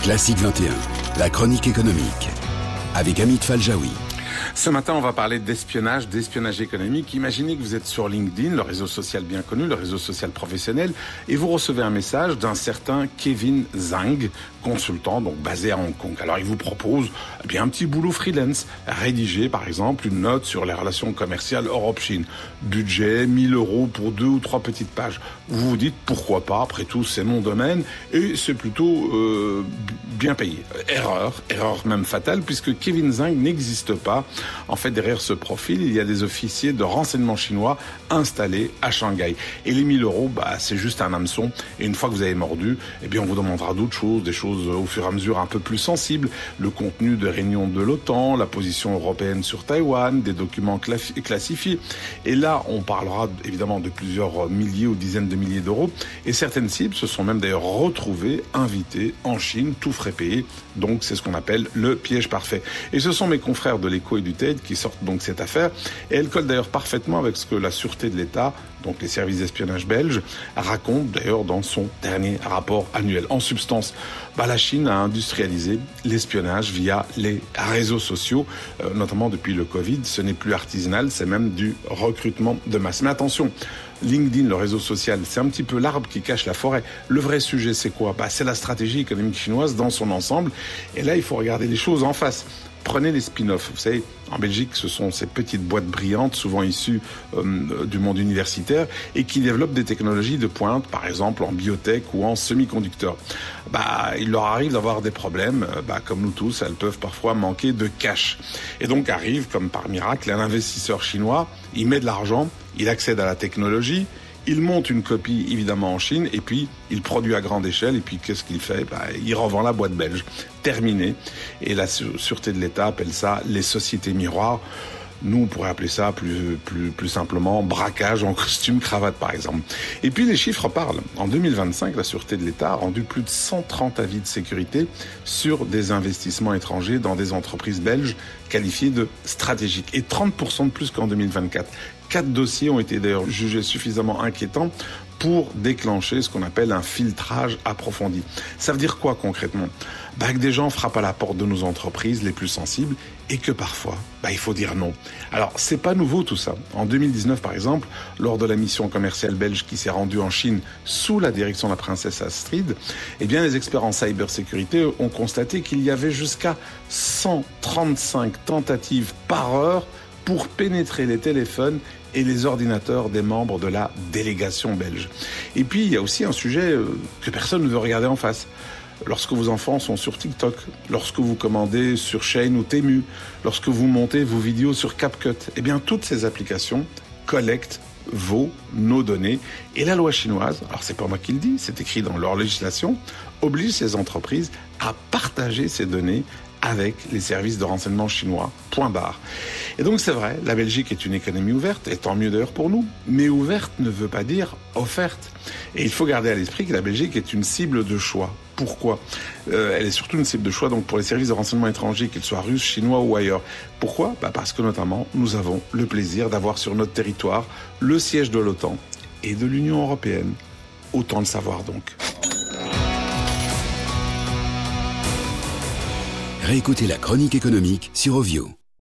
Classique 21, la chronique économique, avec Amit Faljaoui. Ce matin, on va parler d'espionnage économique. Imaginez que vous êtes sur LinkedIn, le réseau social bien connu, le réseau social professionnel, et vous recevez un message d'un certain Kevin Zhang, consultant, donc basé à Hong Kong. Alors, il vous propose un petit boulot freelance, rédiger, par exemple, une note sur les relations commerciales Europe-Chine. Budget, 1 000 € pour 2 ou 3 petites pages. Vous vous dites, pourquoi pas, après tout, c'est mon domaine, et c'est plutôt bien payé. Erreur même fatale, puisque Kevin Zhang n'existe pas. En fait, derrière ce profil, il y a des officiers de renseignement chinois installés à Shanghai. Et les 1 000 €, c'est juste un hameçon. Et une fois que vous avez mordu, on vous demandera d'autres choses, des choses au fur et à mesure un peu plus sensibles. Le contenu de réunions de l'OTAN, la position européenne sur Taïwan, des documents classifiés. Et là, on parlera évidemment de plusieurs milliers ou dizaines de milliers d'euros. Et certaines cibles se sont même d'ailleurs retrouvées, invitées en Chine, tout frais payé. Donc, c'est ce qu'on appelle le piège parfait. Et ce sont mes confrères de l'Écho et du TED qui sortent donc cette affaire. Et elle colle d'ailleurs parfaitement avec ce que la Sûreté de l'État, donc les services d'espionnage belges, raconte d'ailleurs dans son dernier rapport annuel. En substance, la Chine a industrialisé l'espionnage via les réseaux sociaux, notamment depuis le Covid. Ce n'est plus artisanal, c'est même du recrutement de masse. Mais attention, LinkedIn, le réseau social, c'est un petit peu l'arbre qui cache la forêt. Le vrai sujet, c'est quoi ? C'est la stratégie économique chinoise dans son ensemble. Et là, il faut regarder les choses en face. Prenez les spin-offs. Vous savez, en Belgique, ce sont ces petites boîtes brillantes, souvent issues du monde universitaire, et qui développent des technologies de pointe, par exemple en biotech ou en semi-conducteurs. Il leur arrive d'avoir des problèmes, comme nous tous, elles peuvent parfois manquer de cash. Et donc arrive, comme par miracle, un investisseur chinois, il met de l'argent, il accède à la technologie, il monte une copie évidemment en Chine et puis il produit à grande échelle et puis qu'est-ce qu'il fait ? Il revend la boîte belge. Terminé. Et la Sûreté de l'État appelle ça les sociétés miroirs. Nous, on pourrait appeler ça plus simplement braquage en costume cravate, par exemple. Et puis, les chiffres parlent. En 2025, la Sûreté de l'État a rendu plus de 130 avis de sécurité sur des investissements étrangers dans des entreprises belges qualifiées de stratégiques. Et 30% de plus qu'en 2024. 4 dossiers ont été d'ailleurs jugés suffisamment inquiétants pour déclencher ce qu'on appelle un filtrage approfondi. Ça veut dire quoi concrètement ? Que des gens frappent à la porte de nos entreprises les plus sensibles et que parfois, il faut dire non. Alors, c'est pas nouveau tout ça. En 2019, par exemple, lors de la mission commerciale belge qui s'est rendue en Chine sous la direction de la princesse Astrid, les experts en cybersécurité ont constaté qu'il y avait jusqu'à 135 tentatives par heure pour pénétrer les téléphones et les ordinateurs des membres de la délégation belge. Et puis, il y a aussi un sujet que personne ne veut regarder en face. Lorsque vos enfants sont sur TikTok, lorsque vous commandez sur Shein ou Temu, lorsque vous montez vos vidéos sur CapCut, toutes ces applications collectent nos données. Et la loi chinoise, alors c'est pas moi qui le dis, c'est écrit dans leur législation, oblige ces entreprises à partager ces données avec les services de renseignement chinois. Point barre. Et donc c'est vrai, la Belgique est une économie ouverte, et tant mieux d'ailleurs pour nous, mais ouverte ne veut pas dire offerte. Et il faut garder à l'esprit que la Belgique est une cible de choix. Pourquoi ? Elle est surtout une cible de choix donc pour les services de renseignement étrangers, qu'ils soient russes, chinois ou ailleurs. Pourquoi ? Parce que notamment, nous avons le plaisir d'avoir sur notre territoire le siège de l'OTAN et de l'Union européenne. Autant le savoir donc. Réécoutez la chronique économique sur Ovio.